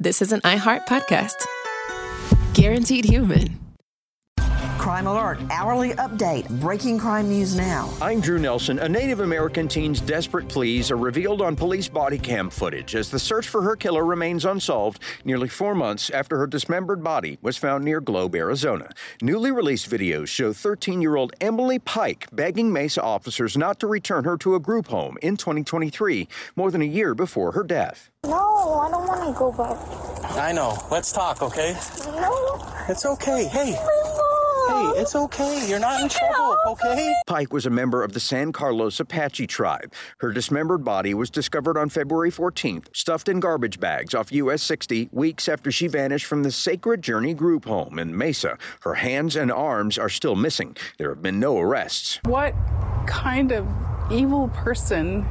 this is an iHeart podcast. Guaranteed Human. Crime Alert, hourly update, breaking crime news now. I'm Drew Nelson. A Native American teen's desperate pleas are revealed on police body cam footage as the search for her killer remains unsolved nearly 4 months after her dismembered body was found near Globe, Arizona. Newly released videos show 13-year-old Emily Pike begging Mesa officers not to return her to a group home in 2023, more than a year before her death. No, I don't want to go back. I know. Let's talk, okay? No. It's okay. Hey, it's okay. You're not in trouble, okay? Pike was a member of the San Carlos Apache tribe. Her dismembered body was discovered on February 14th, stuffed in garbage bags off US 60, weeks after she vanished from the Sacred Journey group home in Mesa. Her hands and arms are still missing. There have been no arrests. What kind of evil person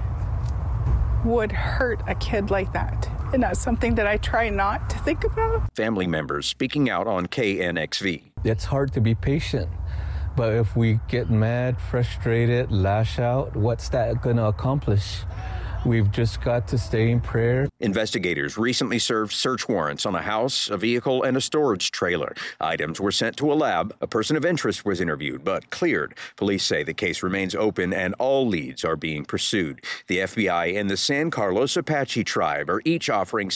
would hurt a kid like that? And that's something that I try not to think about. Family members speaking out on KNXV. It's hard to be patient, but if we get mad, frustrated, lash out, what's that going to accomplish? We've just got to stay in prayer. Investigators recently served search warrants on a house, a vehicle, and a storage trailer. Items were sent to a lab. A person of interest was interviewed, but cleared. Police say the case remains open and all leads are being pursued. The FBI and the San Carlos Apache tribe are each offering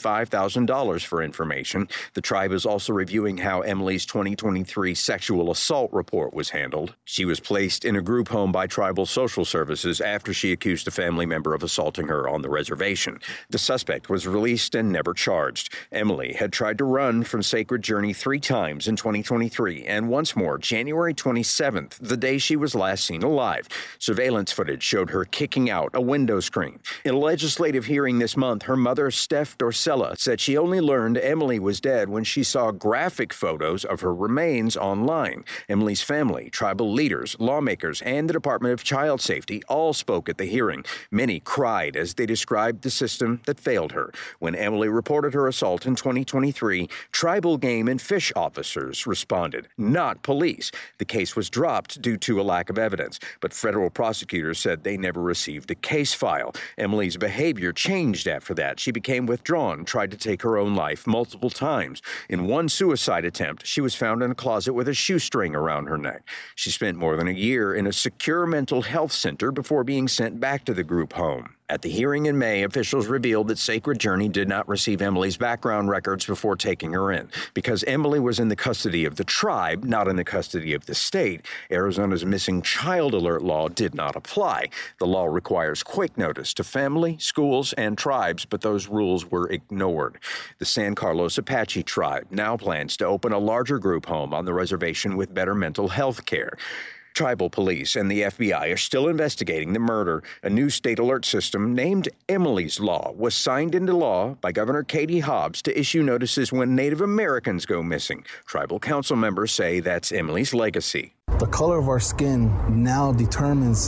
$75,000 for information. The tribe is also reviewing how Emily's 2023 sexual assault report was handled. She was placed in a group home by Tribal Social Services after she accused a family member of assaulting her on the reservation. The suspect was released and never charged. Emily had tried to run from Sacred Journey 3 times in 2023 and once more January 27th, the day she was last seen alive. Surveillance footage showed her kicking out a window screen. In a legislative hearing this month, her mother, Steph Dorcella, said she only learned Emily was dead when she saw graphic photos of her remains online. Emily's family, tribal leaders, lawmakers, and the Department of Child Safety all spoke at the hearing. Many cried as they described the system that failed her. When Emily reported her assault in 2023, tribal game and fish officers responded, not police. The case was dropped due to a lack of evidence, but federal prosecutors said they never received a case file. Emily's behavior changed after that. She became withdrawn, tried to take her own life multiple times. In one suicide attempt, she was found in a closet with a shoestring around her neck. She spent more than a year in a secure mental health center before being sent back to the group home. At the hearing in May, officials revealed that Sacred Journey did not receive Emily's background records before taking her in. Because Emily was in the custody of the tribe, not in the custody of the state, Arizona's missing child alert law did not apply. The law requires quick notice to family, schools, and tribes, but those rules were ignored. The San Carlos Apache tribe now plans to open a larger group home on the reservation with better mental health care. Tribal police and the FBI are still investigating the murder. A new state alert system named Emily's Law was signed into law by Governor Katie Hobbs to issue notices when Native Americans go missing. Tribal council members say that's Emily's legacy. The color of our skin now demands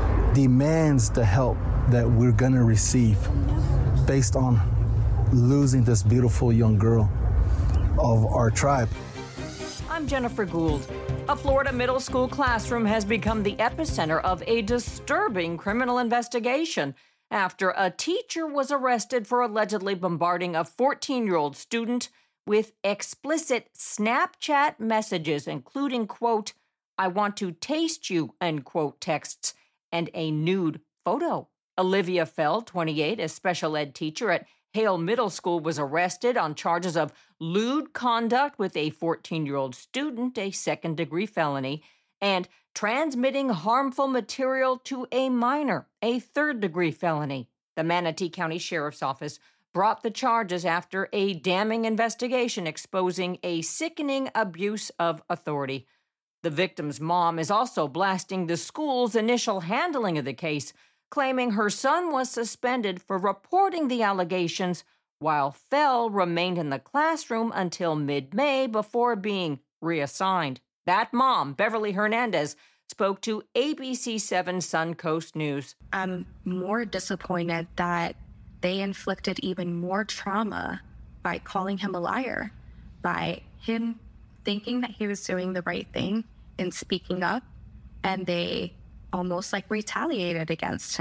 the help that we're going to receive based on losing this beautiful young girl of our tribe. I'm Jennifer Gould. A Florida middle school classroom has become the epicenter of a disturbing criminal investigation after a teacher was arrested for allegedly bombarding a 14-year-old student with explicit Snapchat messages, including, quote, "I want to taste you," end quote, texts, and a nude photo. Olivia Fell, 28, a special ed teacher at Hale Middle School, was arrested on charges of lewd conduct with a 14-year-old student, a second-degree felony, and transmitting harmful material to a minor, a third-degree felony. The Manatee County Sheriff's Office brought the charges after a damning investigation exposing a sickening abuse of authority. The victim's mom is also blasting the school's initial handling of the case, claiming her son was suspended for reporting the allegations while Fell remained in the classroom until mid-May before being reassigned. That mom, Beverly Hernandez, spoke to ABC7 Suncoast News. I'm more disappointed that they inflicted even more trauma by calling him a liar, by him thinking that he was doing the right thing and speaking up, and they almost retaliated against him.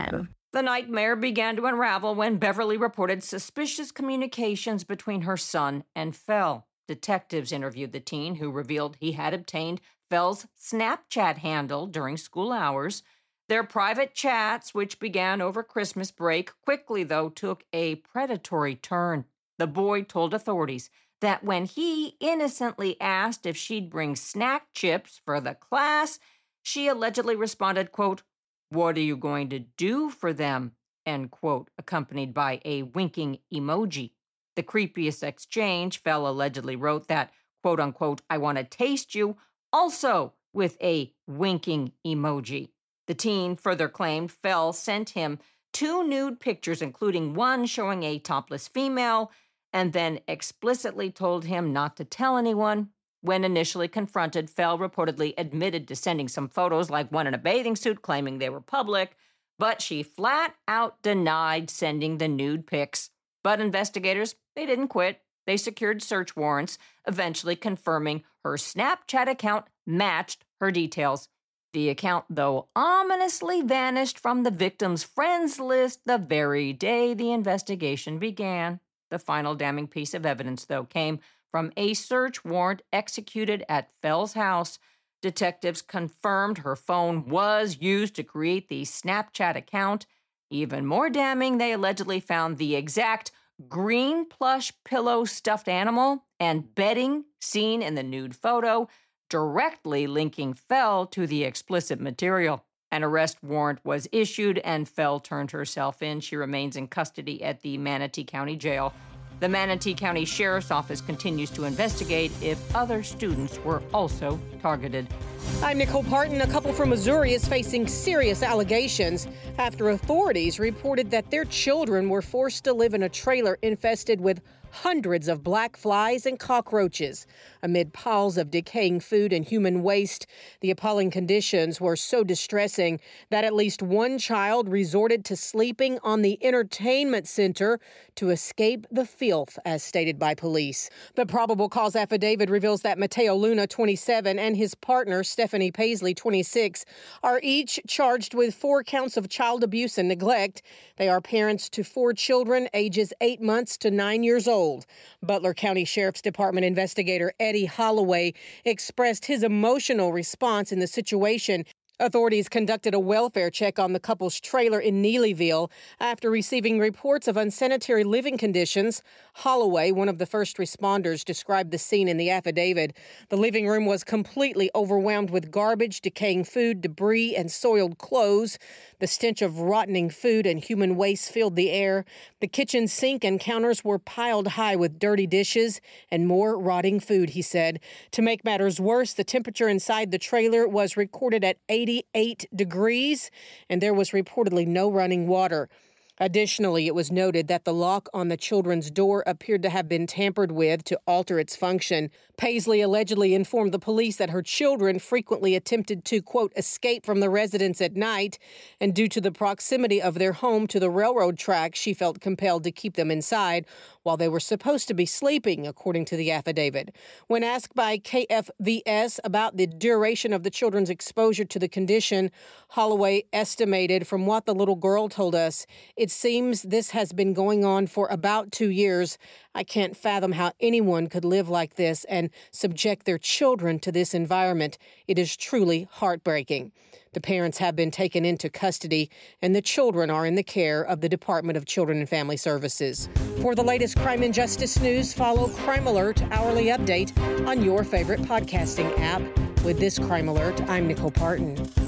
The nightmare began to unravel when Beverly reported suspicious communications between her son and Fell. Detectives interviewed the teen, who revealed he had obtained Fell's Snapchat handle during school hours. Their private chats, which began over Christmas break, quickly, though, took a predatory turn. The boy told authorities that when he innocently asked if she'd bring snack chips for the class, she allegedly responded, quote, "What are you going to do for them?" end quote, accompanied by a winking emoji. The creepiest exchange, Fell allegedly wrote that, quote unquote, "I want to taste you," also with a winking emoji. The teen further claimed Fell sent him 2 nude pictures, including one showing a topless female, and then explicitly told him not to tell anyone. When initially confronted, Fell reportedly admitted to sending some photos, like one in a bathing suit, claiming they were public, but she flat out denied sending the nude pics. But investigators, they didn't quit. They secured search warrants, eventually confirming her Snapchat account matched her details. The account, though, ominously vanished from the victim's friends list the very day the investigation began. The final damning piece of evidence, though, came from a search warrant executed at Fell's house. Detectives confirmed her phone was used to create the Snapchat account. Even more damning, they allegedly found the exact green plush pillow stuffed animal and bedding seen in the nude photo, directly linking Fell to the explicit material. An arrest warrant was issued and Fell turned herself in. She remains in custody at the Manatee County Jail. The Manatee County Sheriff's Office continues to investigate if other students were also targeted. I'm Nicole Parton. A couple from Missouri is facing serious allegations after authorities reported that their children were forced to live in a trailer infested with hundreds of black flies and cockroaches. Amid piles of decaying food and human waste, the appalling conditions were so distressing that at least one child resorted to sleeping on the entertainment center to escape the filth, as stated by police. The probable cause affidavit reveals that Mateo Luna, 27, and his partner, Stephanie Paisley, 26, are each charged with 4 counts of child abuse and neglect. They are parents to 4 children, ages 8 months to 9 years old. Butler County Sheriff's Department investigator Eddie Holloway expressed his emotional response in the situation. Authorities conducted a welfare check on the couple's trailer in Neelyville after receiving reports of unsanitary living conditions. Holloway, one of the first responders, described the scene in the affidavit. The living room was completely overwhelmed with garbage, decaying food, debris, and soiled clothes. The stench of rotting food and human waste filled the air. The kitchen sink and counters were piled high with dirty dishes and more rotting food, he said. To make matters worse, the temperature inside the trailer was recorded at 88 degrees, and there was reportedly no running water. Additionally, it was noted that the lock on the children's door appeared to have been tampered with to alter its function. Paisley allegedly informed the police that her children frequently attempted to, quote, escape from the residence at night, and due to the proximity of their home to the railroad tracks, she felt compelled to keep them inside while they were supposed to be sleeping, according to the affidavit. When asked by KFVS about the duration of the children's exposure to the condition, Holloway estimated, from what the little girl told us, it seems this has been going on for about 2 years. I can't fathom how anyone could live like this and subject their children to this environment. It is truly heartbreaking. The parents have been taken into custody, and the children are in the care of the Department of Children and Family Services. For the latest crime and justice news, follow Crime Alert Hourly Update on your favorite podcasting app. With this Crime Alert, I'm Nicole Parton.